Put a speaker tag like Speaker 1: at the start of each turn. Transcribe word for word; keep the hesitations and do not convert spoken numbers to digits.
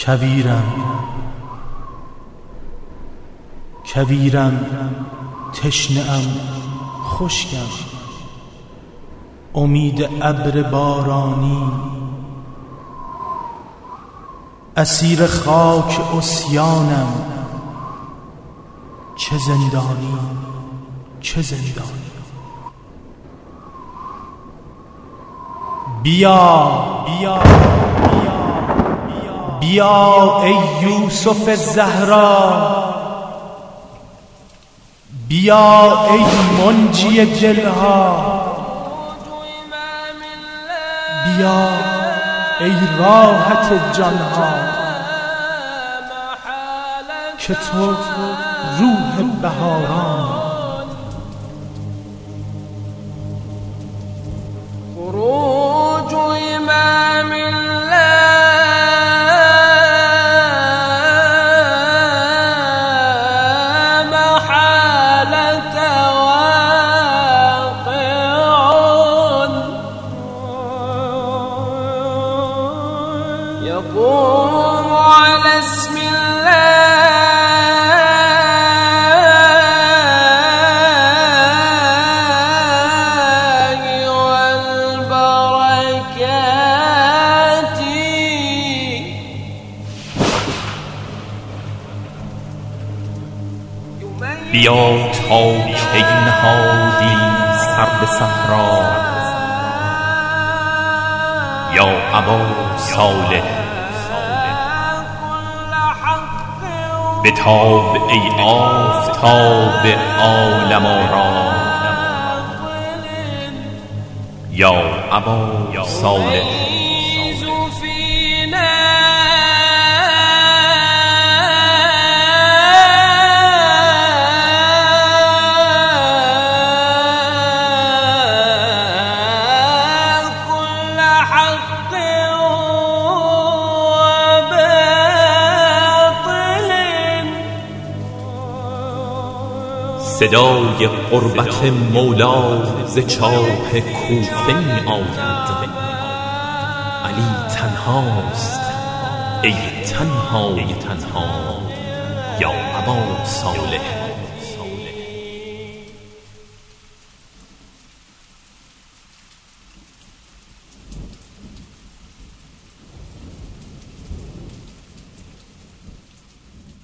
Speaker 1: کویرم کویرم تشنه‌ام خشکم، امید ابر بارانی، اسیر خاک عصیانم، چه زندانی چه زندانی. بیا بیا بیا بیا ای یوسف الزهرا، بیا ای منجی دلها، بیا ای راحت جانها، که تو روح بهاران.
Speaker 2: خروج امام الله محالة واقع، يقوم على اسم
Speaker 3: بیا تا کی نهادی سر به صحرا، یا ابا صالح بتاب ای آفتاب عالم آرا، یا ابا صالح. صدای قربت مولا ز چاه کوفه می آید، علی تنهاست ای تنهای تنها، یا ابا صالح.